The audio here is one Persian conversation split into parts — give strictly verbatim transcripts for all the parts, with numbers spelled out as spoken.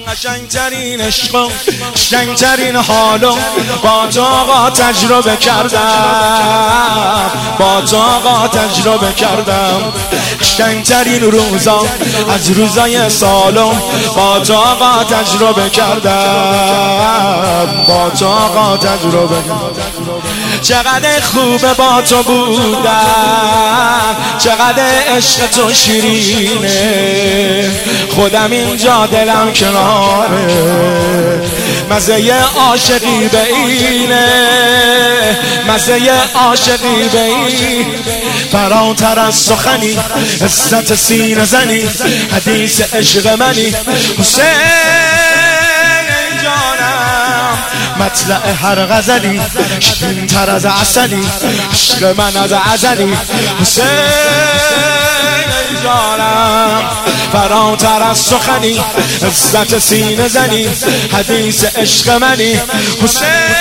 قشنگترین عشق، قشنگترین حالو با تو آقا تجربه کردم، با تو آقا تجربه کردم. قشنگترین روزا از روزای سالو با تو آقا تجربه کردم، با تو آقا تجربه کردم. چقدر خوبه با تو بودم، چقدر عشق تو شیرینه، خودم اینجا دلم کناره. مزه عاشقی به اینه، مزه عاشقی به این، فراتر از سخنی عزت سینه زنی، حدیث عشق منی حسین جانم. مطلع هر غزلی شیرین تر از عسلی، عشق من از ازلی حسین جانم. فراتر از سخنی عزت سینه زنی، حدیث عشق منی حسین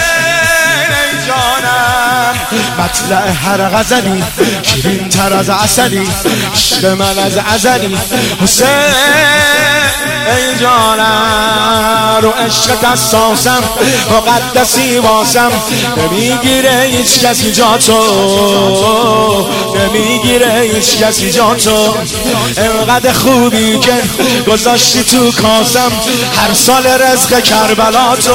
جانم. مطلع هر غزلی شیرین تر از عسلی، عشق من از ازلی حسین جانم. رو عشق دستاسم مقدسی واسم، نمیگیره هیچ کسی جا تو، نمیگیره هیچ کسی جا تو. انقدر خوبی که گذاشتی تو کاسم، هر سال رزق کربلا تو.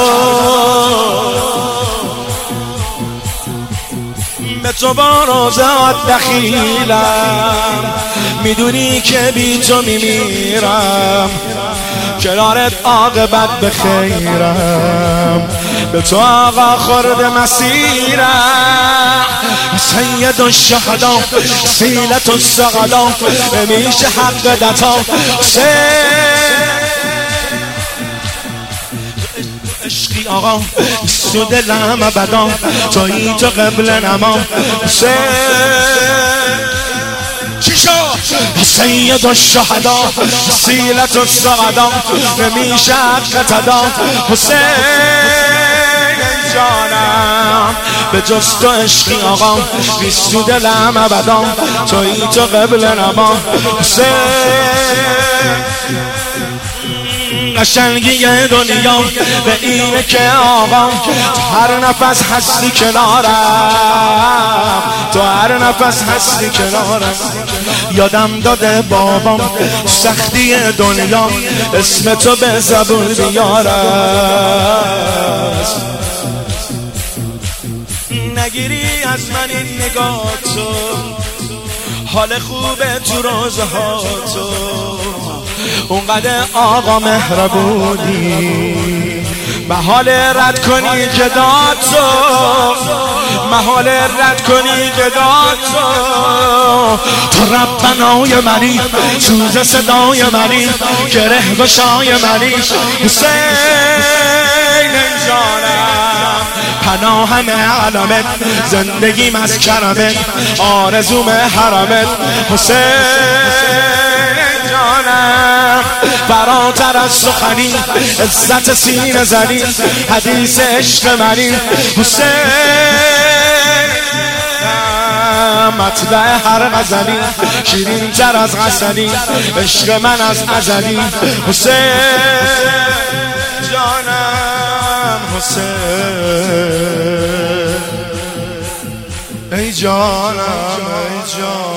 به تو با روزات دخیلم، میدونی که بی تو میمیرم، کنارت عاقبت بخیرم. به تو آقا خورد مسیرم، سید الشهدا سیلت السقدا، نمیشه حق دتا عشقی آقا سو دلم ابدا، تویی تو قبل نما چی شد؟ سید الشهدا سیلت السقدا، نمیشه حق تدا حسین جانم. به جز تو عشقی آقا نیست تو دلم ابدا، تویی تو قبل نما حسین. قشنگی دنیا به اینه که آقا تو هر نفس هستی کنارم، تو هر نفس هستی کنارم. یادم داده بابام سختی دنیا اسم تو به زبون بیارم. نگیری از من این نگاه تو، حال خوبه تو روزها تو، اونقدر آقا مهربونی. محال رد کنی که داد تو، محال رد کنی که داد تو. تو ربنای منی، سوز صدای منی، گره گشای منی حسین جانم. پناهم علمت، زندگیم از کرمت، آرزوم حرمت حسین جانم. فراتر از سخنی عزت سینه زنی، حدیث عشق منی حسین. مطلع هر غزلی شیرین تر از عسلی، عشق من از ازلی حسین جانم. حسین ای جانم ای جانم.